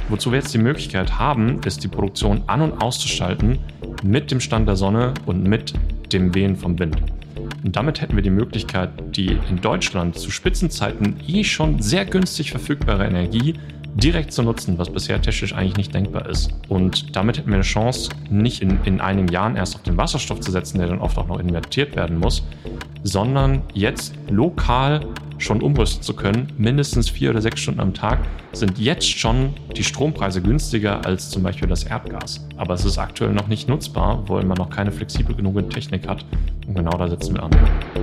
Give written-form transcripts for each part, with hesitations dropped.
Wozu wir jetzt die Möglichkeit haben, ist die Produktion an- und auszuschalten mit dem Stand der Sonne und mit dem Wehen vom Wind. Und damit hätten wir die Möglichkeit, die in Deutschland zu Spitzenzeiten schon sehr günstig verfügbare Energie direkt zu nutzen, was bisher technisch eigentlich nicht denkbar ist. Und damit hätten wir eine Chance, nicht in einigen Jahren erst auf den Wasserstoff zu setzen, der dann oft auch noch invertiert werden muss, sondern jetzt lokal schon umrüsten zu können. Mindestens 4 oder 6 Stunden am Tag sind jetzt schon die Strompreise günstiger als zum Beispiel das Erdgas. Aber es ist aktuell noch nicht nutzbar, weil man noch keine flexible genug Technik hat. Und genau da setzen wir an.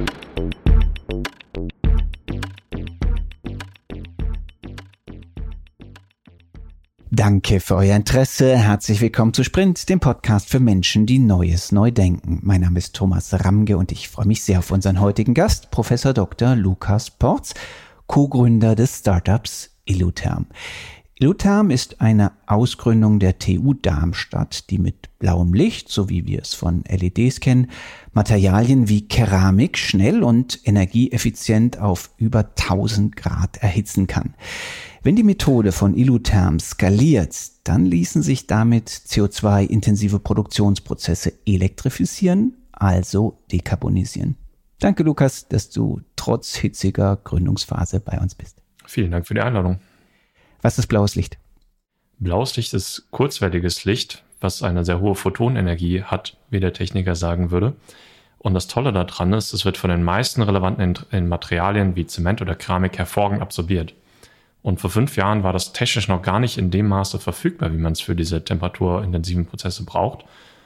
Danke für euer Interesse. Herzlich willkommen zu Sprint, dem Podcast für Menschen, die Neues neu denken. Mein Name ist Thomas Ramge und ich freue mich sehr auf unseren heutigen Gast, Professor Dr. Lukas Porz, Co-Gründer des Startups Illutherm. Illutherm ist eine Ausgründung der TU Darmstadt, die mit blauem Licht, so wie wir es von LEDs kennen, Materialien wie Keramik schnell und energieeffizient auf über 1000 Grad erhitzen kann. Wenn die Methode von Illutherm skaliert, dann ließen sich damit CO2-intensive Produktionsprozesse elektrifizieren, also dekarbonisieren. Danke, Lukas, dass du trotz hitziger Gründungsphase bei uns bist. Vielen Dank für die Einladung. Was ist blaues Licht? Blaues Licht ist kurzwelliges Licht, was eine sehr hohe Photonenergie hat, wie der Techniker sagen würde. Und das Tolle daran ist, es wird von den meisten relevanten Materialien wie Zement oder Keramik hervorragend absorbiert. Und vor 5 Jahren war das technisch noch gar nicht in dem Maße verfügbar, wie man es für diese temperaturintensiven Prozesse braucht.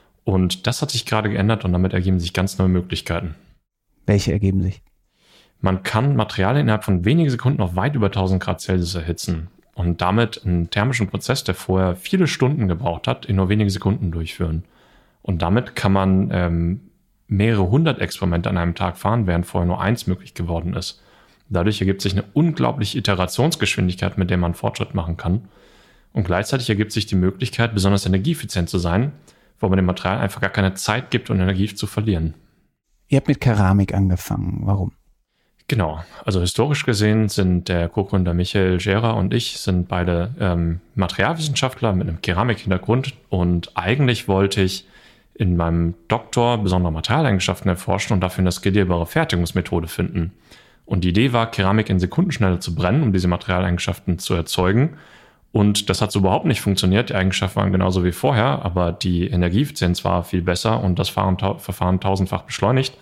Und das hat sich gerade geändert und damit ergeben sich ganz neue Möglichkeiten. Welche ergeben sich? Man kann Materialien innerhalb von wenigen Sekunden auf weit über 1000 Grad Celsius erhitzen und damit einen thermischen Prozess, der vorher viele Stunden gebraucht hat, in nur wenige Sekunden durchführen. Und damit kann man mehrere 100 Experimente an einem Tag fahren, während vorher nur 1 möglich geworden ist. Dadurch ergibt sich eine unglaubliche Iterationsgeschwindigkeit, mit der man Fortschritt machen kann. Und gleichzeitig ergibt sich die Möglichkeit, besonders energieeffizient zu sein, wo man dem Material einfach gar keine Zeit gibt, um Energie zu verlieren. Ihr habt mit Keramik angefangen. Warum? Genau. Also historisch gesehen sind der Co-Gründer Michael Scherer und ich sind beide Materialwissenschaftler mit einem Keramikhintergrund. Und eigentlich wollte ich in meinem Doktor besondere Materialeigenschaften erforschen und dafür eine skalierbare Fertigungsmethode finden. Und die Idee war, Keramik in Sekundenschnelle zu brennen, um diese Materialeigenschaften zu erzeugen. Und das hat so überhaupt nicht funktioniert. Die Eigenschaften waren genauso wie vorher, aber die Energieeffizienz war viel besser und das Verfahren 1000-fach beschleunigt.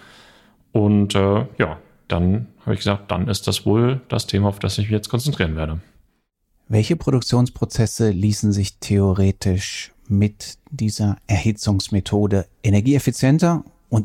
Und dann habe ich gesagt, dann ist das wohl das Thema, auf das ich mich jetzt konzentrieren werde. Welche Produktionsprozesse ließen sich theoretisch mit dieser Erhitzungsmethode energieeffizienter und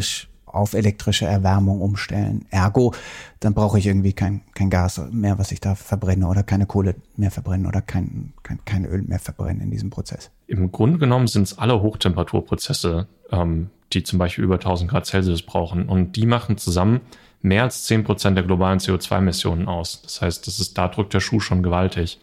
auf elektrische Erwärmung umstellen? Ergo, dann brauche ich irgendwie kein Gas mehr, was ich da verbrenne oder keine Kohle mehr verbrenne oder kein Öl mehr verbrenne in diesem Prozess. Im Grunde genommen sind es alle Hochtemperaturprozesse, die zum Beispiel über 1000 Grad Celsius brauchen. Und die machen zusammen mehr als 10% der globalen CO2-Emissionen aus. Das heißt, da drückt der Schuh schon gewaltig.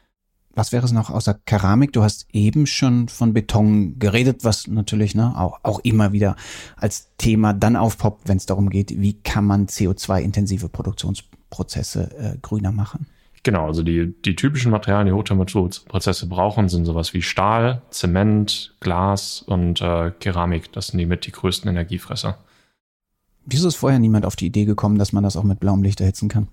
Was wäre es noch außer Keramik? Du hast eben schon von Beton geredet, was natürlich auch immer wieder als Thema dann aufpoppt, wenn es darum geht, wie kann man CO2-intensive Produktionsprozesse grüner machen? Genau, also die typischen Materialien, die Hochtemperaturprozesse brauchen, sind sowas wie Stahl, Zement, Glas und Keramik. Das sind die größten Energiefresser. Wieso ist vorher niemand auf die Idee gekommen, dass man das auch mit blauem Licht erhitzen kann?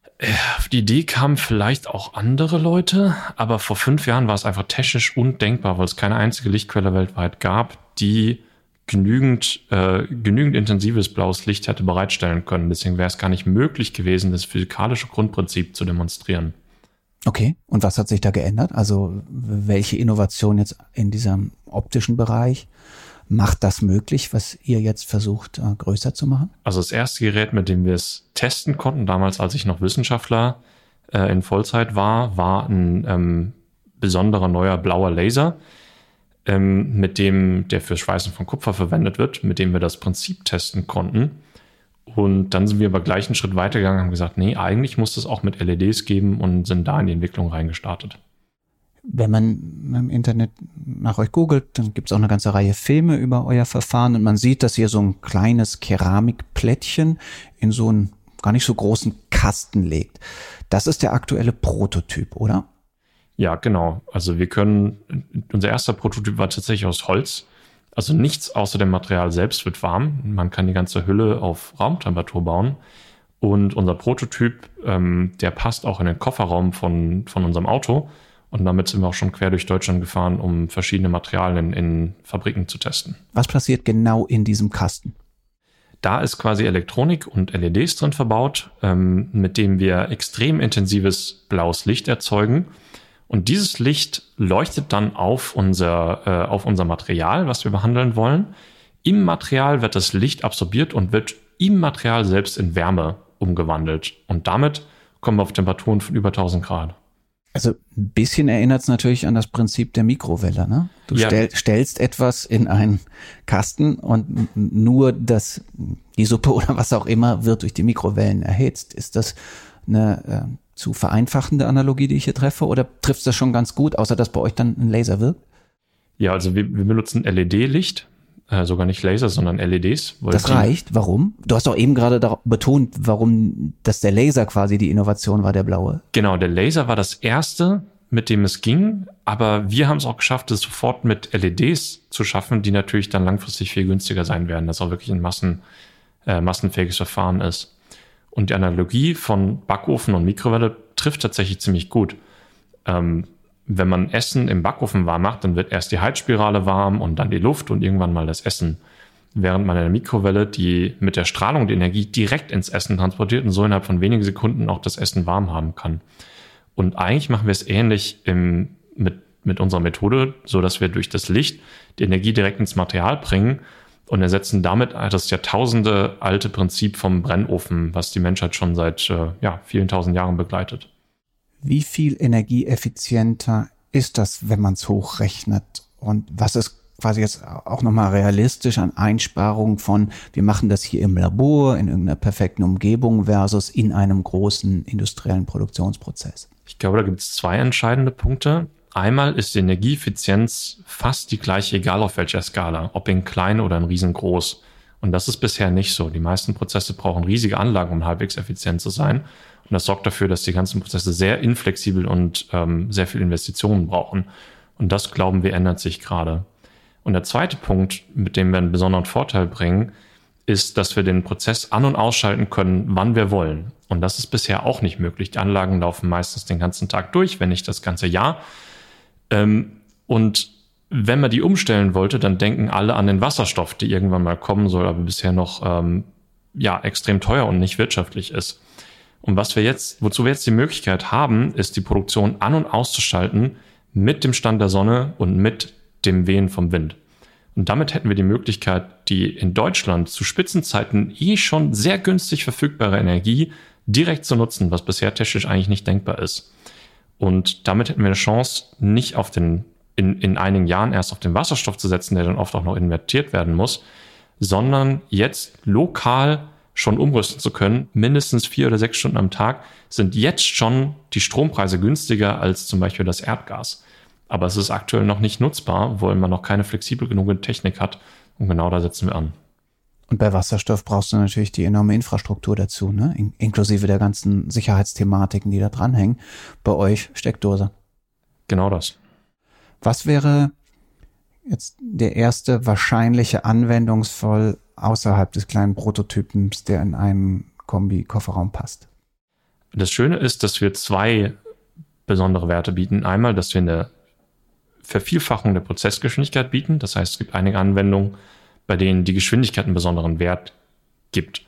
Auf die Idee kamen vielleicht auch andere Leute, aber vor 5 Jahren war es einfach technisch undenkbar, weil es keine einzige Lichtquelle weltweit gab, die genügend intensives blaues Licht hätte bereitstellen können. Deswegen wäre es gar nicht möglich gewesen, das physikalische Grundprinzip zu demonstrieren. Okay, und was hat sich da geändert? Also welche Innovation jetzt in diesem optischen Bereich macht das möglich, was ihr jetzt versucht, größer zu machen? Also das erste Gerät, mit dem wir es testen konnten, damals als ich noch Wissenschaftler in Vollzeit war ein besonderer neuer blauer Laser, mit dem der fürs Schweißen von Kupfer verwendet wird, mit dem wir das Prinzip testen konnten. Und dann sind wir aber gleich einen Schritt weitergegangen und haben gesagt, nee, eigentlich muss das auch mit LEDs geben und sind da in die Entwicklung reingestartet. Wenn man im Internet nach euch googelt, dann gibt es auch eine ganze Reihe Filme über euer Verfahren und man sieht, dass ihr so ein kleines Keramikplättchen in so einen gar nicht so großen Kasten legt. Das ist der aktuelle Prototyp, oder? Ja, genau. Also unser erster Prototyp war tatsächlich aus Holz. Also nichts außer dem Material selbst wird warm. Man kann die ganze Hülle auf Raumtemperatur bauen. Und unser Prototyp, der passt auch in den Kofferraum von unserem Auto. Und damit sind wir auch schon quer durch Deutschland gefahren, um verschiedene Materialien in Fabriken zu testen. Was passiert genau in diesem Kasten? Da ist quasi Elektronik und LEDs drin verbaut, mit dem wir extrem intensives blaues Licht erzeugen. Und dieses Licht leuchtet dann auf unser Material, was wir behandeln wollen. Im Material wird das Licht absorbiert und wird im Material selbst in Wärme umgewandelt. Und damit kommen wir auf Temperaturen von über 1000 Grad. Also ein bisschen erinnert es natürlich an das Prinzip der Mikrowelle, ne? Du stellst etwas in einen Kasten und nur die Suppe oder was auch immer wird durch die Mikrowellen erhitzt. Ist das eine zu vereinfachende Analogie, die ich hier treffe, oder trifft das schon ganz gut, außer dass bei euch dann ein Laser wirkt? Ja, also wir benutzen LED-Licht, sogar nicht Laser, sondern LEDs. Das reicht? Warum? Du hast doch eben gerade betont, warum dass der Laser quasi die Innovation war, der blaue. Genau, der Laser war das erste, mit dem es ging, aber wir haben es auch geschafft, es sofort mit LEDs zu schaffen, die natürlich dann langfristig viel günstiger sein werden, dass auch wirklich ein massenfähiges Verfahren ist. Und die Analogie von Backofen und Mikrowelle trifft tatsächlich ziemlich gut. Wenn man Essen im Backofen warm macht, dann wird erst die Heizspirale warm und dann die Luft und irgendwann mal das Essen. Während man in der Mikrowelle die mit der Strahlung die Energie direkt ins Essen transportiert und so innerhalb von wenigen Sekunden auch das Essen warm haben kann. Und eigentlich machen wir es ähnlich mit unserer Methode, so dass wir durch das Licht die Energie direkt ins Material bringen und ersetzen damit das Jahrtausende alte Prinzip vom Brennofen, was die Menschheit schon seit vielen tausend Jahren begleitet. Wie viel energieeffizienter ist das, wenn man es hochrechnet? Und was ist quasi jetzt auch nochmal realistisch an Einsparungen von, wir machen das hier im Labor, in irgendeiner perfekten Umgebung versus in einem großen industriellen Produktionsprozess? Ich glaube, da gibt es zwei entscheidende Punkte. Einmal ist die Energieeffizienz fast die gleiche, egal auf welcher Skala, ob in klein oder in riesengroß. Und das ist bisher nicht so. Die meisten Prozesse brauchen riesige Anlagen, um halbwegs effizient zu sein. Und das sorgt dafür, dass die ganzen Prozesse sehr inflexibel und sehr viel Investitionen brauchen. Und das, glauben wir, ändert sich gerade. Und der zweite Punkt, mit dem wir einen besonderen Vorteil bringen, ist, dass wir den Prozess an- und ausschalten können, wann wir wollen. Und das ist bisher auch nicht möglich. Die Anlagen laufen meistens den ganzen Tag durch, wenn nicht das ganze Jahr. Und wenn man die umstellen wollte, dann denken alle an den Wasserstoff, der irgendwann mal kommen soll, aber bisher noch extrem teuer und nicht wirtschaftlich ist. Und wozu wir jetzt die Möglichkeit haben, ist die Produktion an- und auszuschalten mit dem Stand der Sonne und mit dem Wehen vom Wind. Und damit hätten wir die Möglichkeit, die in Deutschland zu Spitzenzeiten schon sehr günstig verfügbare Energie direkt zu nutzen, was bisher technisch eigentlich nicht denkbar ist. Und damit hätten wir eine Chance, nicht in einigen Jahren erst auf den Wasserstoff zu setzen, der dann oft auch noch invertiert werden muss, sondern jetzt lokal schon umrüsten zu können. Mindestens 4 oder 6 Stunden am Tag sind jetzt schon die Strompreise günstiger als zum Beispiel das Erdgas. Aber es ist aktuell noch nicht nutzbar, weil man noch keine flexibel genug Technik hat. Und genau da setzen wir an. Und bei Wasserstoff brauchst du natürlich die enorme Infrastruktur dazu, ne? Inklusive der ganzen Sicherheitsthematiken, die da dranhängen. Bei euch Steckdose. Genau das. Was wäre jetzt der erste wahrscheinliche Anwendungsfall außerhalb des kleinen Prototypens, der in einem Kombi-Kofferraum passt? Das Schöne ist, dass wir 2 besondere Werte bieten. Einmal, dass wir eine Vervielfachung der Prozessgeschwindigkeit bieten. Das heißt, es gibt einige Anwendungen, bei denen die Geschwindigkeit einen besonderen Wert gibt.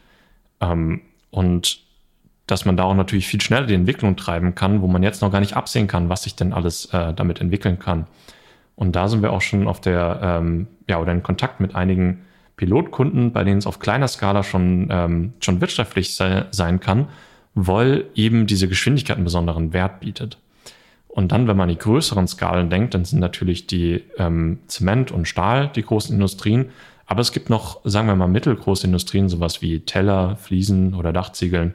Und dass man da auch natürlich viel schneller die Entwicklung treiben kann, wo man jetzt noch gar nicht absehen kann, was sich denn alles damit entwickeln kann. Und da sind wir auch schon oder in Kontakt mit einigen Pilotkunden, bei denen es auf kleiner Skala schon wirtschaftlich sein kann, weil eben diese Geschwindigkeit einen besonderen Wert bietet. Und dann, wenn man an die größeren Skalen denkt, dann sind natürlich die Zement und Stahl die großen Industrien. Aber es gibt noch, sagen wir mal, mittelgroße Industrien, sowas wie Teller, Fliesen oder Dachziegeln,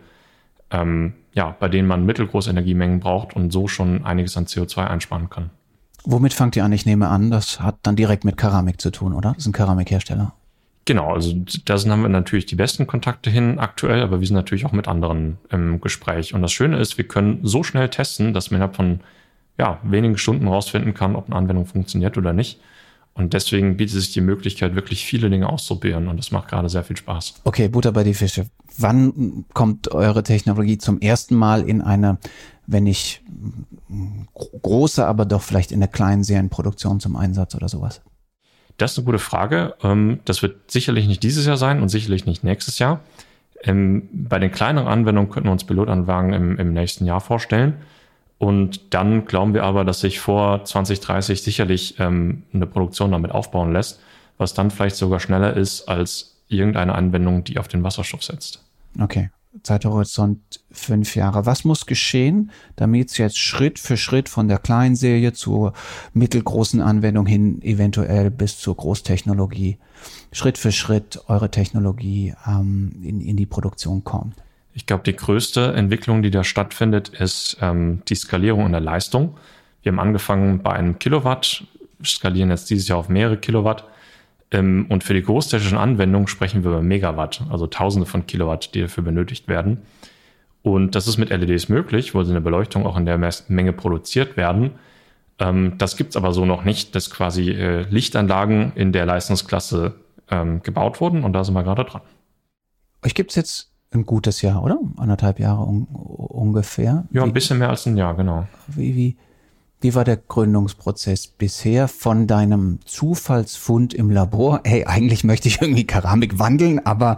bei denen man mittelgroße Energiemengen braucht und so schon einiges an CO2 einsparen kann. Womit fangt ihr an? Ich nehme an, das hat dann direkt mit Keramik zu tun, oder? Das sind Keramikhersteller. Genau, also da haben wir natürlich die besten Kontakte hin aktuell, aber wir sind natürlich auch mit anderen im Gespräch. Und das Schöne ist, wir können so schnell testen, dass wir innerhalb von wenigen Stunden rausfinden kann, ob eine Anwendung funktioniert oder nicht. Und deswegen bietet sich die Möglichkeit, wirklich viele Dinge auszuprobieren. Und das macht gerade sehr viel Spaß. Okay, Butter bei die Fische. Wann kommt eure Technologie zum ersten Mal in eine, wenn nicht große, aber doch vielleicht in der kleinen Serienproduktion zum Einsatz oder sowas? Das ist eine gute Frage. Das wird sicherlich nicht dieses Jahr sein und sicherlich nicht nächstes Jahr. Bei den kleineren Anwendungen könnten wir uns Pilotanlagen im nächsten Jahr vorstellen. Und dann glauben wir aber, dass sich vor 2030 sicherlich eine Produktion damit aufbauen lässt, was dann vielleicht sogar schneller ist als irgendeine Anwendung, die auf den Wasserstoff setzt. Okay, Zeithorizont 5 Jahre. Was muss geschehen, damit es jetzt Schritt für Schritt von der kleinen Serie zur mittelgroßen Anwendung hin, eventuell bis zur Großtechnologie, Schritt für Schritt eure Technologie in die Produktion kommt? Ich glaube, die größte Entwicklung, die da stattfindet, ist die Skalierung in der Leistung. Wir haben angefangen bei einem Kilowatt, skalieren jetzt dieses Jahr auf mehrere Kilowatt. Und für die großtechnischen Anwendungen sprechen wir über Megawatt, also Tausende von Kilowatt, die dafür benötigt werden. Und das ist mit LEDs möglich, wo sie eine Beleuchtung auch in der Menge produziert werden. Das gibt es aber so noch nicht, dass quasi Lichtanlagen in der Leistungsklasse gebaut wurden. Und da sind wir gerade dran. Euch gibt es jetzt ein gutes Jahr, oder? 1,5 Jahre ungefähr. Ja, ein bisschen mehr als ein Jahr, genau. Wie war der Gründungsprozess bisher von deinem Zufallsfund im Labor? Hey, eigentlich möchte ich irgendwie Keramik wandeln, aber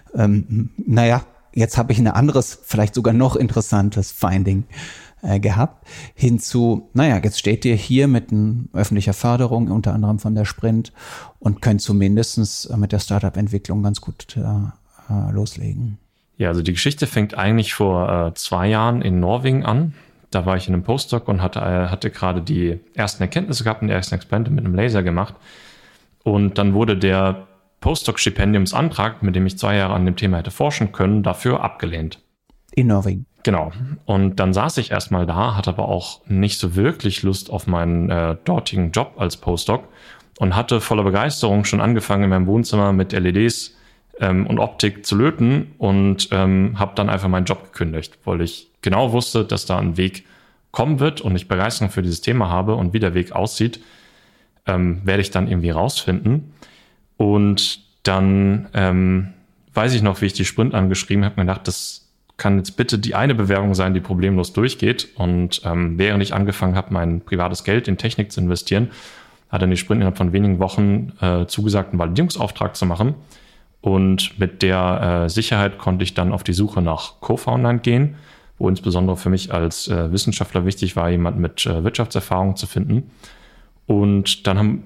jetzt habe ich ein anderes, vielleicht sogar noch interessantes Finding gehabt. Hinzu, jetzt steht ihr hier mit öffentlicher Förderung, unter anderem von der Sprint, und könnt zumindest mit der Startup-Entwicklung ganz gut loslegen. Ja, also die Geschichte fängt eigentlich vor 2 Jahren in Norwegen an. Da war ich in einem Postdoc und hatte gerade die ersten Erkenntnisse gehabt und die ersten Experimente mit einem Laser gemacht. Und dann wurde der Postdoc-Stipendiumsantrag, mit dem ich 2 Jahre an dem Thema hätte forschen können, dafür abgelehnt. In Norwegen? Genau. Und dann saß ich erstmal da, hatte aber auch nicht so wirklich Lust auf meinen dortigen Job als Postdoc und hatte voller Begeisterung schon angefangen in meinem Wohnzimmer mit LEDs und Optik zu löten und habe dann einfach meinen Job gekündigt, weil ich genau wusste, dass da ein Weg kommen wird und ich Begeisterung für dieses Thema habe und wie der Weg aussieht, werde ich dann irgendwie rausfinden. Und dann weiß ich noch, wie ich die Sprint angeschrieben habe, mir gedacht, das kann jetzt bitte die eine Bewerbung sein, die problemlos durchgeht. Und während ich angefangen habe, mein privates Geld in Technik zu investieren, hat dann die Sprint innerhalb von wenigen Wochen zugesagt, einen Validierungsauftrag zu machen. Und mit der Sicherheit konnte ich dann auf die Suche nach Co-Foundern gehen, wo insbesondere für mich als Wissenschaftler wichtig war, jemand mit Wirtschaftserfahrung zu finden. Und dann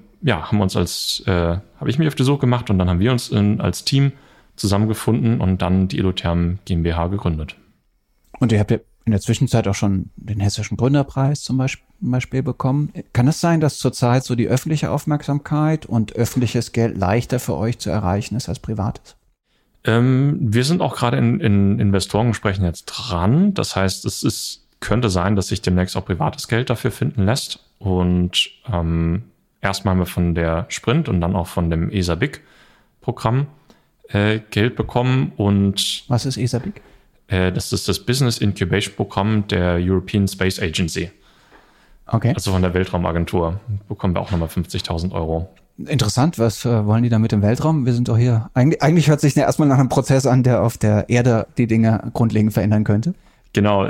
habe ich mich auf die Suche gemacht und dann haben wir uns als Team zusammengefunden und dann die Elotherm GmbH gegründet. Und ihr habt ja in der Zwischenzeit auch schon den Hessischen Gründerpreis zum Beispiel bekommen. Kann es sein, dass zurzeit so die öffentliche Aufmerksamkeit und öffentliches Geld leichter für euch zu erreichen ist als privates? Wir sind auch gerade in Investorengesprächen jetzt dran. Das heißt, könnte sein, dass sich demnächst auch privates Geld dafür finden lässt. Und erstmal haben wir von der Sprint und dann auch von dem ESA-BIC-Programm Geld bekommen. Und was ist ESA-BIC? Das ist das Business Incubation Programm der European Space Agency. Okay. Also von der Weltraumagentur bekommen wir auch nochmal 50.000 Euro. Interessant, was wollen die damit im Weltraum? Wir sind doch hier, eigentlich hört sich ja erstmal nach einem Prozess an, der auf der Erde die Dinge grundlegend verändern könnte. Genau,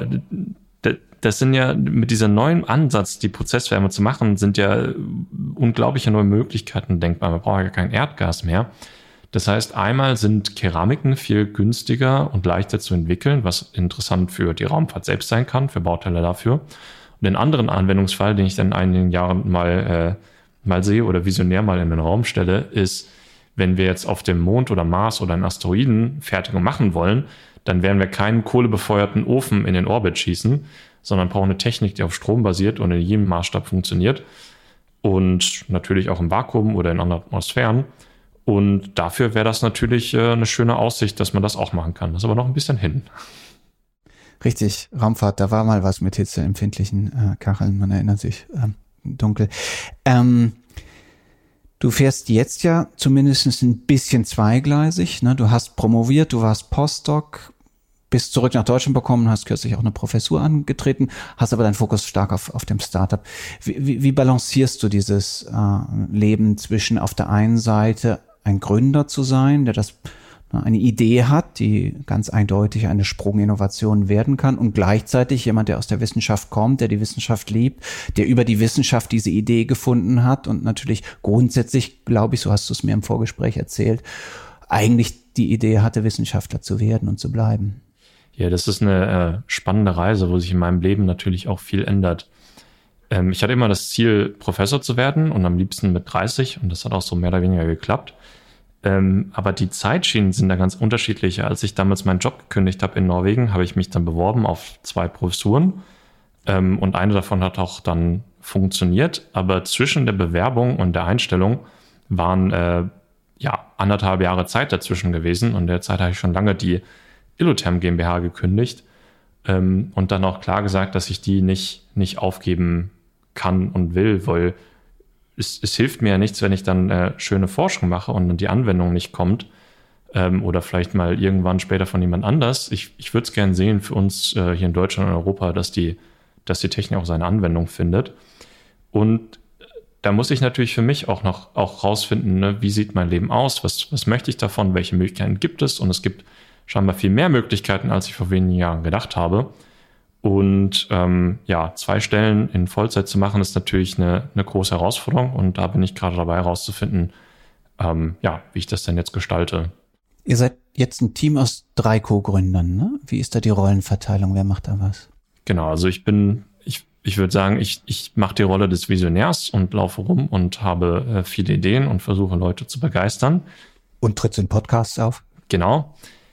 das sind ja mit diesem neuen Ansatz, die Prozesswärme zu machen, sind ja unglaubliche neue Möglichkeiten denkbar. Man braucht ja kein Erdgas mehr. Das heißt, einmal sind Keramiken viel günstiger und leichter zu entwickeln, was interessant für die Raumfahrt selbst sein kann, für Bauteile dafür. Und den anderen Anwendungsfall, den ich dann in einigen Jahren mal sehe oder visionär mal in den Raum stelle, ist, wenn wir jetzt auf dem Mond oder Mars oder einen Asteroiden Fertigung machen wollen, dann werden wir keinen kohlebefeuerten Ofen in den Orbit schießen, sondern brauchen eine Technik, die auf Strom basiert und in jedem Maßstab funktioniert und natürlich auch im Vakuum oder in anderen Atmosphären. Und dafür wäre das natürlich eine schöne Aussicht, dass man das auch machen kann. Das ist aber noch ein bisschen hin. Richtig, Raumfahrt, da war mal was mit hitzeempfindlichen Kacheln, man erinnert sich dunkel. Du fährst jetzt ja zumindest ein bisschen zweigleisig, ne? Du hast promoviert, du warst Postdoc. bist zurück nach Deutschland bekommen, hast kürzlich auch eine Professur angetreten, hast aber deinen Fokus stark auf dem Startup. Wie balancierst du dieses Leben zwischen auf der einen Seite ein Gründer zu sein, der eine Idee hat, die ganz eindeutig eine Sprunginnovation werden kann, und gleichzeitig jemand, der aus der Wissenschaft kommt, der die Wissenschaft liebt, der über die Wissenschaft diese Idee gefunden hat und natürlich grundsätzlich, glaube ich, so hast du es mir im Vorgespräch erzählt, eigentlich die Idee hatte, Wissenschaftler zu werden und zu bleiben. Ja, das ist eine spannende Reise, wo sich in meinem Leben natürlich auch viel ändert. Ich hatte immer das Ziel, Professor zu werden und am liebsten mit 30, und das hat auch so mehr oder weniger geklappt. Aber die Zeitschienen sind da ganz unterschiedlich. Als ich damals meinen Job gekündigt habe in Norwegen, habe ich mich dann beworben auf 2 Professuren und eine davon hat auch dann funktioniert. Aber zwischen der Bewerbung und der Einstellung waren 1,5 Jahre Zeit dazwischen gewesen, und in der Zeit habe ich schon lange die Illotherm GmbH gekündigt und dann auch klar gesagt, dass ich die nicht aufgeben kann und will, weil es hilft mir ja nichts, wenn ich dann schöne Forschung mache und dann die Anwendung nicht kommt oder vielleicht mal irgendwann später von jemand anders. Ich würde es gerne sehen für uns hier in Deutschland und Europa, dass die Technik auch seine Anwendung findet. Und da muss ich natürlich für mich auch rausfinden, ne, wie sieht mein Leben aus, was möchte ich davon, welche Möglichkeiten gibt es, und es gibt scheinbar viel mehr Möglichkeiten, als ich vor wenigen Jahren gedacht habe. Und 2 Stellen in Vollzeit zu machen, ist natürlich eine große Herausforderung, und da bin ich gerade dabei herauszufinden, wie ich das denn jetzt gestalte. Ihr seid jetzt ein Team aus 3 Co-Gründern, ne? Wie ist da die Rollenverteilung? Wer macht da was? Genau, also ich würde sagen, ich mache die Rolle des Visionärs und laufe rum und habe viele Ideen und versuche Leute zu begeistern. Und trittst in Podcasts auf? Genau.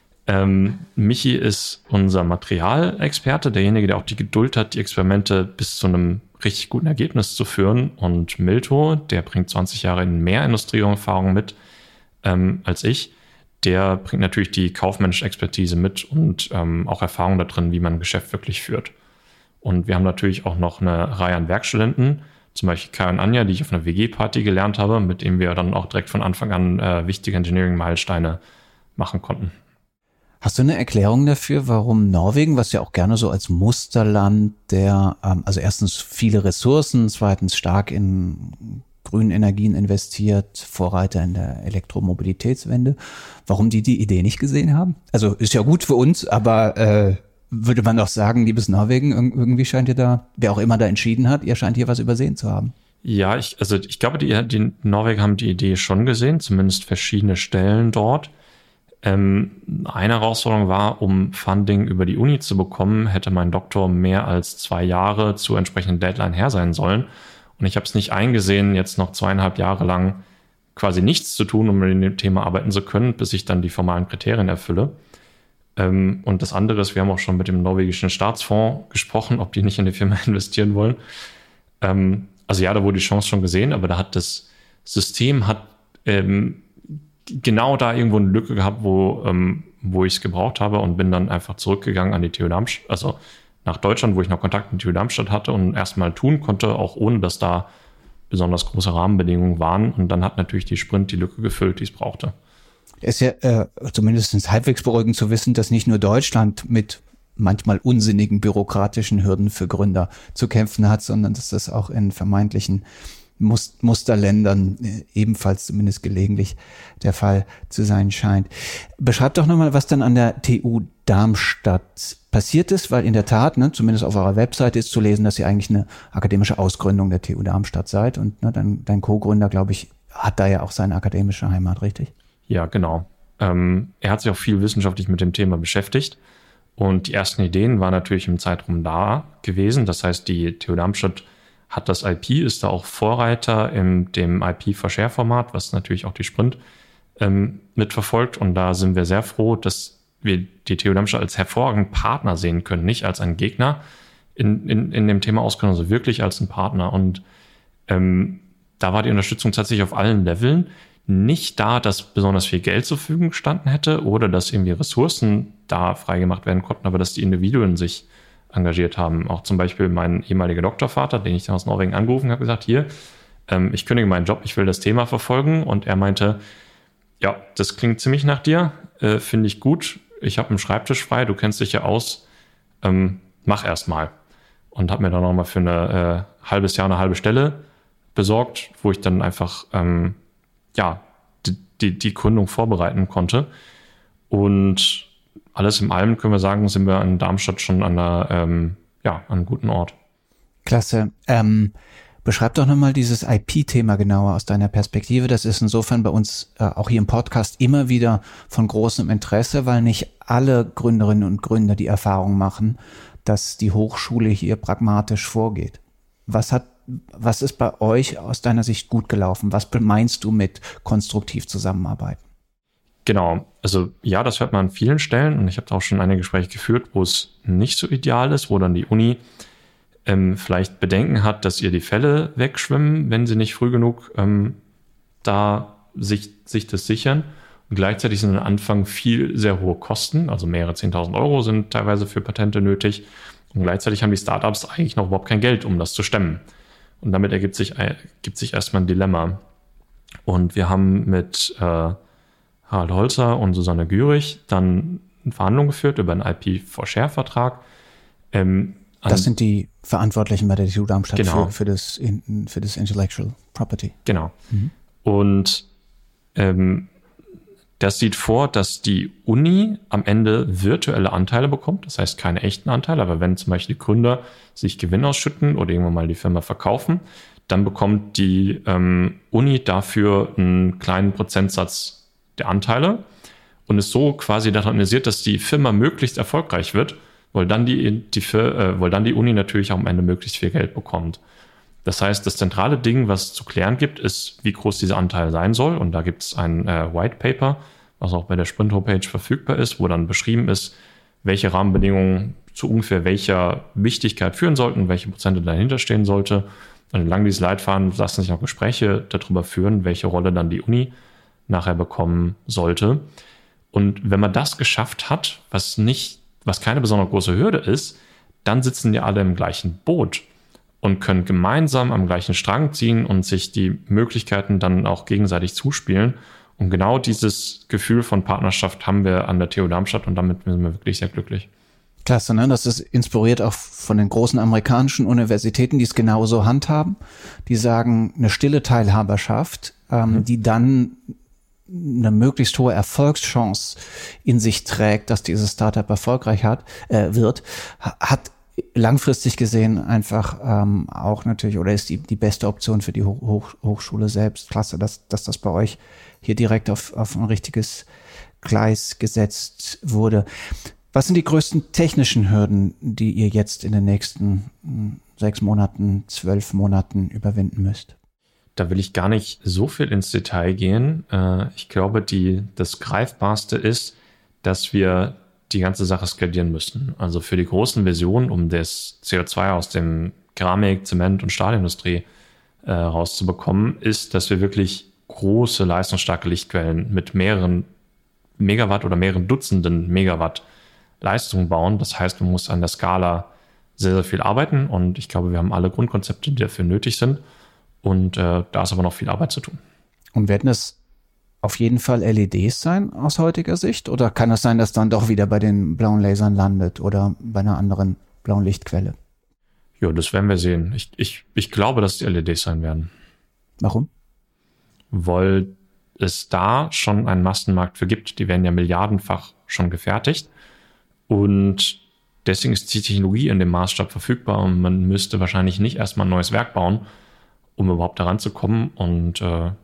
Michi ist unser Materialexperte, derjenige, der auch die Geduld hat, die Experimente bis zu einem richtig guten Ergebnis zu führen. Und Milto, der bringt 20 Jahre in mehr Industrieerfahrung mit als ich. Der bringt natürlich die kaufmännische Expertise mit und auch Erfahrung da drin, wie man ein Geschäft wirklich führt. Und wir haben natürlich auch noch eine Reihe an Werkstudenten, zum Beispiel Kai und Anja, die ich auf einer WG-Party gelernt habe, mit denen wir dann auch direkt von Anfang an wichtige Engineering-Meilensteine machen konnten. Hast du eine Erklärung dafür, warum Norwegen, was ja auch gerne so als Musterland der, also erstens viele Ressourcen, zweitens stark in grünen Energien investiert, Vorreiter in der Elektromobilitätswende, warum die Idee nicht gesehen haben? Also ist ja gut für uns, aber würde man doch sagen, liebes Norwegen, irgendwie scheint ihr da, wer auch immer da entschieden hat, ihr scheint hier was übersehen zu haben. Ja, ich glaube, die Norweger haben die Idee schon gesehen, zumindest verschiedene Stellen dort. Eine Herausforderung war, um Funding über die Uni zu bekommen, hätte mein Doktor mehr als 2 Jahre zur entsprechenden Deadline her sein sollen. Und ich habe es nicht eingesehen, jetzt noch 2,5 Jahre lang quasi nichts zu tun, um mit dem Thema arbeiten zu können, bis ich dann die formalen Kriterien erfülle. Und das andere ist, wir haben auch schon mit dem norwegischen Staatsfonds gesprochen, ob die nicht in die Firma investieren wollen. Da wurde die Chance schon gesehen, aber da hat das System genau da irgendwo eine Lücke gehabt, wo ich es gebraucht habe, und bin dann einfach zurückgegangen an die TU Darmstadt, also nach Deutschland, wo ich noch Kontakt mit TU Darmstadt hatte und erstmal tun konnte, auch ohne, dass da besonders große Rahmenbedingungen waren. Und dann hat natürlich die Sprint die Lücke gefüllt, die es brauchte. Es ist ja zumindest halbwegs beruhigend zu wissen, dass nicht nur Deutschland mit manchmal unsinnigen bürokratischen Hürden für Gründer zu kämpfen hat, sondern dass das auch in vermeintlichen Musterländern ebenfalls zumindest gelegentlich der Fall zu sein scheint. Beschreibt doch nochmal, was dann an der TU Darmstadt passiert ist, weil in der Tat, zumindest auf eurer Webseite ist zu lesen, dass ihr eigentlich eine akademische Ausgründung der TU Darmstadt seid, und dein Co-Gründer, glaube ich, hat da ja auch seine akademische Heimat, richtig? Ja, genau. Er hat sich auch viel wissenschaftlich mit dem Thema beschäftigt, und die ersten Ideen waren natürlich im Zeitraum da gewesen. Das heißt, die TU Darmstadt hat das IP, ist da auch Vorreiter in dem IP-for-Share-Format, was natürlich auch die Sprint mitverfolgt. Und da sind wir sehr froh, dass wir die TU Darmstadt als hervorragenden Partner sehen können, nicht als einen Gegner in dem Thema Ausgründung, sondern wirklich als einen Partner. Und da war die Unterstützung tatsächlich auf allen Leveln. Nicht da, dass besonders viel Geld zur Verfügung gestanden hätte oder dass irgendwie Ressourcen da freigemacht werden konnten, aber dass die Individuen sich engagiert haben. Auch zum Beispiel mein ehemaliger Doktorvater, den ich dann aus Norwegen angerufen habe, gesagt, hier, ich kündige meinen Job, ich will das Thema verfolgen. Und er meinte, ja, das klingt ziemlich nach dir, finde ich gut. ich habe einen Schreibtisch frei, du kennst dich ja aus, mach erst mal. Und habe mir dann nochmal für ein halbes Jahr eine halbe Stelle besorgt, wo ich dann einfach die Gründung vorbereiten konnte. Und alles in allem können wir sagen, sind wir in Darmstadt schon an einem guten Ort. Klasse. Beschreib doch nochmal dieses IP-Thema genauer aus deiner Perspektive. Das ist insofern bei uns auch hier im Podcast immer wieder von großem Interesse, weil nicht alle Gründerinnen und Gründer die Erfahrung machen, dass die Hochschule hier pragmatisch vorgeht. Was ist bei euch aus deiner Sicht gut gelaufen? Was meinst du mit konstruktiv zusammenarbeiten? Genau, also ja, das hört man an vielen Stellen und ich habe da auch schon einige Gespräche geführt, wo es nicht so ideal ist, wo dann die Uni vielleicht Bedenken hat, dass ihr die Fälle wegschwimmen, wenn sie nicht früh genug da sich das sichern. Und gleichzeitig sind am Anfang sehr hohe Kosten, also mehrere 10.000 Euro sind teilweise für Patente nötig. Und gleichzeitig haben die Startups eigentlich noch überhaupt kein Geld, um das zu stemmen. Und damit ergibt sich erstmal ein Dilemma. Und wir haben mit Harald Holzer und Susanne Gürich dann Verhandlungen geführt über einen IP-for-Share-Vertrag. Das sind die Verantwortlichen bei der TU Darmstadt genau. für das Intellectual Property. Genau. Und das sieht vor, dass die Uni am Ende virtuelle Anteile bekommt, das heißt keine echten Anteile, aber wenn zum Beispiel die Gründer sich Gewinn ausschütten oder irgendwann mal die Firma verkaufen, dann bekommt die Uni dafür einen kleinen Prozentsatz der Anteile und ist so quasi daran organisiert, dass die Firma möglichst erfolgreich wird, weil dann die Uni natürlich auch am Ende möglichst viel Geld bekommt. Das heißt, das zentrale Ding, was es zu klären gibt, ist, wie groß dieser Anteil sein soll. Und da gibt es ein White Paper, was auch bei der Sprint-Homepage verfügbar ist, wo dann beschrieben ist, welche Rahmenbedingungen zu ungefähr welcher Wichtigkeit führen sollten, welche Prozente dahinter stehen sollte. Und entlang dieses Leitfadens lassen sich noch Gespräche darüber führen, welche Rolle dann die Uni nachher bekommen sollte. Und wenn man das geschafft hat, was keine besonders große Hürde ist, dann sitzen die alle im gleichen Boot und können gemeinsam am gleichen Strang ziehen und sich die Möglichkeiten dann auch gegenseitig zuspielen. Und genau dieses Gefühl von Partnerschaft haben wir an der TU Darmstadt und damit sind wir wirklich sehr glücklich. Klasse, ne? Das ist inspiriert auch von den großen amerikanischen Universitäten, die es genauso handhaben. Die sagen, eine stille Teilhaberschaft, die dann eine möglichst hohe Erfolgschance in sich trägt, dass dieses Startup erfolgreich wird, hat langfristig gesehen einfach auch natürlich, oder ist die beste Option für die Hochschule selbst. Klasse, dass das bei euch hier direkt auf ein richtiges Gleis gesetzt wurde. Was sind die größten technischen Hürden, die ihr jetzt in den nächsten 6 Monaten, 12 Monaten überwinden müsst? Da will ich gar nicht so viel ins Detail gehen. Ich glaube, das Greifbarste ist, dass wir die ganze Sache skalieren müssen. Also für die großen Versionen, um das CO2 aus dem Keramik-, Zement- und Stahlindustrie rauszubekommen, ist, dass wir wirklich große, leistungsstarke Lichtquellen mit mehreren Megawatt oder mehreren Dutzenden Megawatt Leistung bauen. Das heißt, man muss an der Skala sehr, sehr viel arbeiten und ich glaube, wir haben alle Grundkonzepte, die dafür nötig sind. Und da ist aber noch viel Arbeit zu tun. Und werden es auf jeden Fall LEDs sein aus heutiger Sicht? Oder kann es sein, dass dann doch wieder bei den blauen Lasern landet oder bei einer anderen blauen Lichtquelle? Ja, das werden wir sehen. Ich glaube, dass die LEDs sein werden. Warum? Weil es da schon einen Massenmarkt für gibt. Die werden ja milliardenfach schon gefertigt. Und deswegen ist die Technologie in dem Maßstab verfügbar und man müsste wahrscheinlich nicht erstmal ein neues Werk bauen, um überhaupt daran zu kommen. Und ja.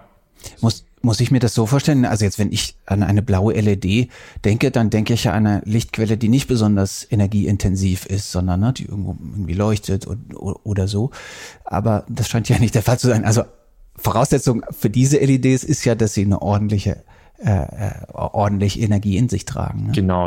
Muss ich mir das so vorstellen? Also jetzt, wenn ich an eine blaue LED denke, dann denke ich ja an eine Lichtquelle, die nicht besonders energieintensiv ist, sondern die irgendwie leuchtet oder so. Aber das scheint ja nicht der Fall zu sein. Also Voraussetzung für diese LEDs ist ja, dass sie eine ordentliche Energie in sich tragen. Ne? Genau,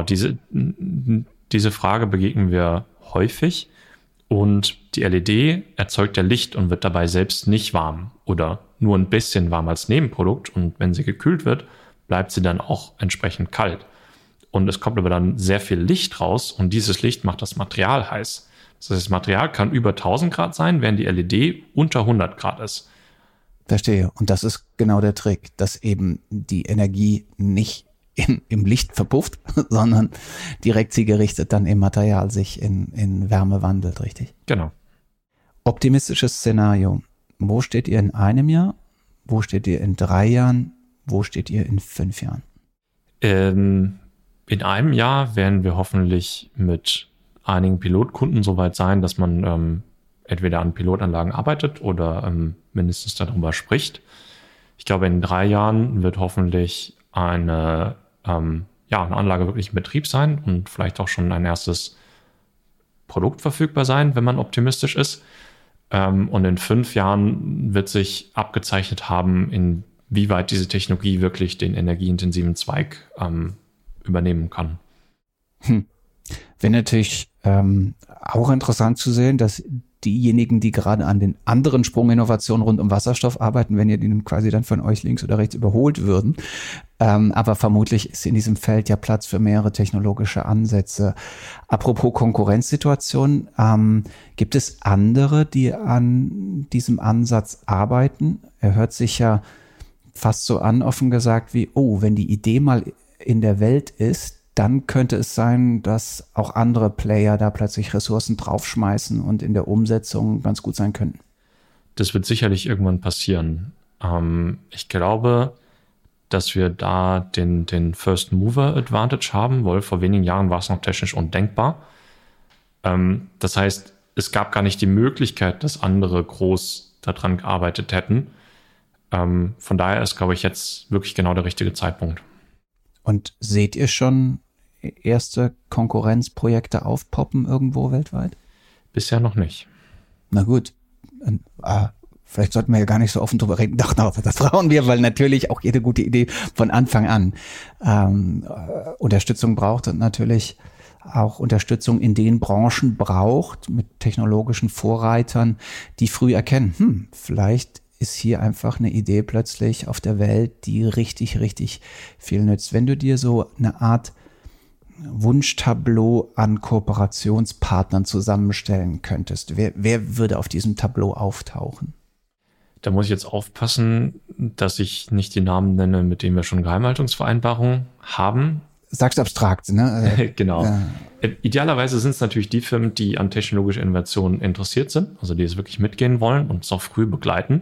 diese Frage begegnen wir häufig. Und die LED erzeugt ja Licht und wird dabei selbst nicht warm oder nur ein bisschen warm als Nebenprodukt. Und wenn sie gekühlt wird, bleibt sie dann auch entsprechend kalt. Und es kommt aber dann sehr viel Licht raus und dieses Licht macht das Material heiß. Das heißt, das Material kann über 1000 Grad sein, während die LED unter 100 Grad ist. Verstehe. Und das ist genau der Trick, dass eben die Energie nicht im Licht verpufft, sondern direkt zielgerichtet dann im Material sich in Wärme wandelt, richtig? Genau. Optimistisches Szenario. Wo steht ihr in einem Jahr? Wo steht ihr in 3 Jahren? Wo steht ihr in 5 Jahren? In einem Jahr werden wir hoffentlich mit einigen Pilotkunden so weit sein, dass man entweder an Pilotanlagen arbeitet oder mindestens darüber spricht. Ich glaube, in 3 Jahren wird hoffentlich eine Anlage wirklich in Betrieb sein und vielleicht auch schon ein erstes Produkt verfügbar sein, wenn man optimistisch ist. Und in 5 Jahren wird sich abgezeichnet haben, inwieweit diese Technologie wirklich den energieintensiven Zweig übernehmen kann. Wäre natürlich auch interessant zu sehen, dass diejenigen, die gerade an den anderen Sprunginnovationen rund um Wasserstoff arbeiten, wenn ihr die quasi dann von euch links oder rechts überholt würden. Aber vermutlich ist in diesem Feld ja Platz für mehrere technologische Ansätze. Apropos Konkurrenzsituation, gibt es andere, die an diesem Ansatz arbeiten? Er hört sich ja fast so an, offen gesagt, wie, wenn die Idee mal in der Welt ist, dann könnte es sein, dass auch andere Player da plötzlich Ressourcen draufschmeißen und in der Umsetzung ganz gut sein könnten. Das wird sicherlich irgendwann passieren. Ich glaube, dass wir da den First Mover Advantage haben, weil vor wenigen Jahren war es noch technisch undenkbar. Das heißt, es gab gar nicht die Möglichkeit, dass andere groß daran gearbeitet hätten. Von daher ist, glaube ich, jetzt wirklich genau der richtige Zeitpunkt. Und seht ihr schon erste Konkurrenzprojekte aufpoppen irgendwo weltweit? Bisher noch nicht. Na gut. Vielleicht sollten wir ja gar nicht so offen drüber reden. Doch, das vertrauen wir, weil natürlich auch jede gute Idee von Anfang an Unterstützung braucht und natürlich auch Unterstützung in den Branchen braucht mit technologischen Vorreitern, die früh erkennen, vielleicht ist hier einfach eine Idee plötzlich auf der Welt, die richtig, richtig viel nützt. Wenn du dir so eine Art Wunschtableau an Kooperationspartnern zusammenstellen könntest, wer würde auf diesem Tableau auftauchen? Da muss ich jetzt aufpassen, dass ich nicht die Namen nenne, mit denen wir schon Geheimhaltungsvereinbarungen haben. Sagst abstrakt, ne? Genau. Idealerweise sind es natürlich die Firmen, die an technologischer Innovation interessiert sind, also die es wirklich mitgehen wollen und es auch früh begleiten.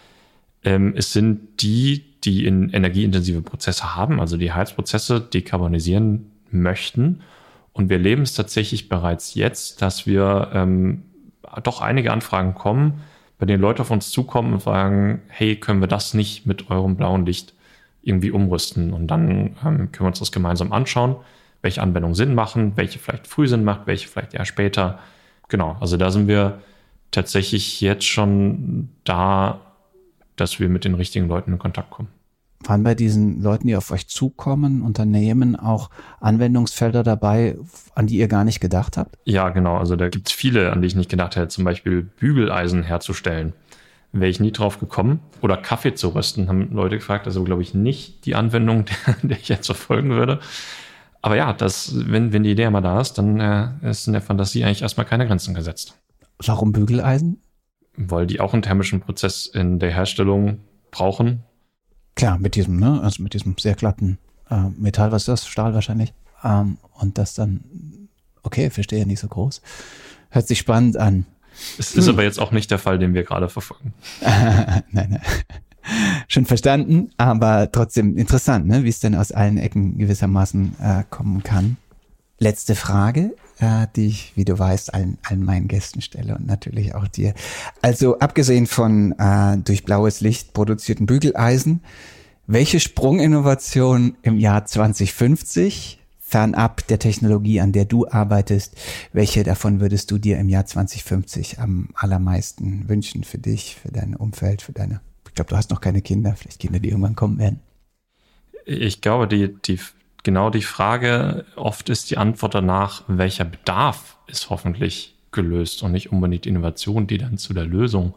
Es sind die energieintensive Prozesse haben, also die Heizprozesse dekarbonisieren möchten. Und wir erleben es tatsächlich bereits jetzt, dass wir doch einige Anfragen kommen, bei denen Leute auf uns zukommen und sagen, hey, können wir das nicht mit eurem blauen Licht irgendwie umrüsten? Und dann können wir uns das gemeinsam anschauen, welche Anwendungen Sinn machen, welche vielleicht früh Sinn macht, welche vielleicht eher später. Genau, also da sind wir tatsächlich jetzt schon da, dass wir mit den richtigen Leuten in Kontakt kommen. Waren bei diesen Leuten, die auf euch zukommen, Unternehmen auch Anwendungsfelder dabei, an die ihr gar nicht gedacht habt? Ja, genau. Also da gibt es viele, an die ich nicht gedacht hätte. Zum Beispiel Bügeleisen herzustellen. Wäre ich nie drauf gekommen. Oder Kaffee zu rösten, haben Leute gefragt. Also glaube ich nicht die Anwendung, der ich jetzt verfolgen würde. Aber ja, wenn die Idee mal da ist, dann ist in der Fantasie eigentlich erstmal keine Grenzen gesetzt. Warum Bügeleisen? Weil die auch einen thermischen Prozess in der Herstellung brauchen. Klar, mit diesem, also mit diesem sehr glatten Metall, was ist das? Stahl wahrscheinlich. Und das dann, okay, verstehe, nicht so groß. Hört sich spannend an. Es ist aber jetzt auch nicht der Fall, den wir gerade verfolgen. Nein. Schon verstanden, aber trotzdem interessant, ne? Wie es denn aus allen Ecken gewissermaßen kommen kann. Letzte Frage, die ich, wie du weißt, allen meinen Gästen stelle und natürlich auch dir. Also abgesehen von durch blaues Licht produzierten Bügeleisen, welche Sprunginnovation im Jahr 2050, fernab der Technologie, an der du arbeitest, welche davon würdest du dir im Jahr 2050 am allermeisten wünschen für dich, für dein Umfeld, ich glaube, du hast noch keine Kinder, vielleicht Kinder, die irgendwann kommen werden? Ich glaube, genau die Frage, oft ist die Antwort danach, welcher Bedarf ist hoffentlich gelöst und nicht unbedingt Innovation, die dann zu der Lösung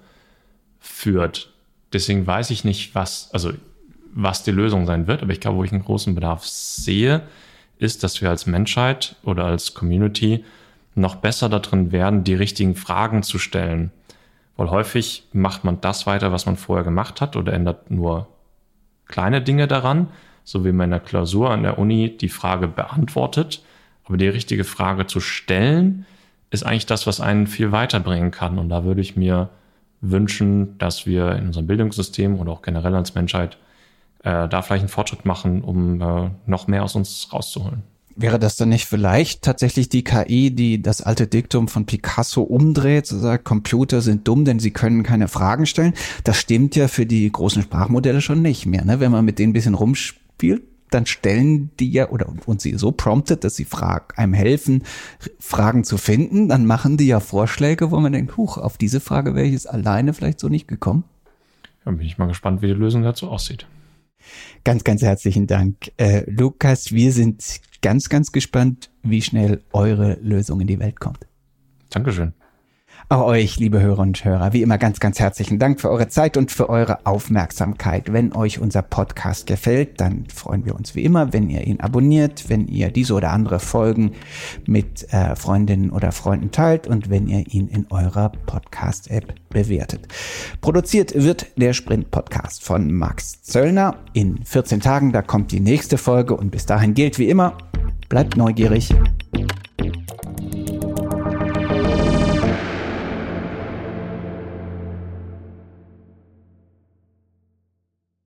führt. Deswegen weiß ich nicht, was die Lösung sein wird, aber ich glaube, wo ich einen großen Bedarf sehe, ist, dass wir als Menschheit oder als Community noch besser darin werden, die richtigen Fragen zu stellen. Weil häufig macht man das weiter, was man vorher gemacht hat oder ändert nur kleine Dinge daran, so wie in meiner Klausur an der Uni, die Frage beantwortet. Aber die richtige Frage zu stellen, ist eigentlich das, was einen viel weiterbringen kann. Und da würde ich mir wünschen, dass wir in unserem Bildungssystem oder auch generell als Menschheit da vielleicht einen Fortschritt machen, um noch mehr aus uns rauszuholen. Wäre das dann nicht vielleicht tatsächlich die KI, die das alte Diktum von Picasso umdreht, so sagt, Computer sind dumm, denn sie können keine Fragen stellen? Das stimmt ja für die großen Sprachmodelle schon nicht mehr, ne? Wenn man mit denen ein bisschen rumspielt, dann stellen die ja, und sie so promptet, dass sie einem helfen, Fragen zu finden, dann machen die ja Vorschläge, wo man denkt, auf diese Frage wäre ich jetzt alleine vielleicht so nicht gekommen. Ja, bin ich mal gespannt, wie die Lösung dazu aussieht. Ganz, ganz herzlichen Dank, Lukas. Wir sind ganz, ganz gespannt, wie schnell eure Lösung in die Welt kommt. Dankeschön. Auch euch, liebe Hörer und Hörer, wie immer ganz, ganz herzlichen Dank für eure Zeit und für eure Aufmerksamkeit. Wenn euch unser Podcast gefällt, dann freuen wir uns wie immer, wenn ihr ihn abonniert, wenn ihr diese oder andere Folgen mit Freundinnen oder Freunden teilt und wenn ihr ihn in eurer Podcast-App bewertet. Produziert wird der Sprint-Podcast von Max Zöllner. In 14 Tagen, da kommt die nächste Folge und bis dahin gilt wie immer, bleibt neugierig.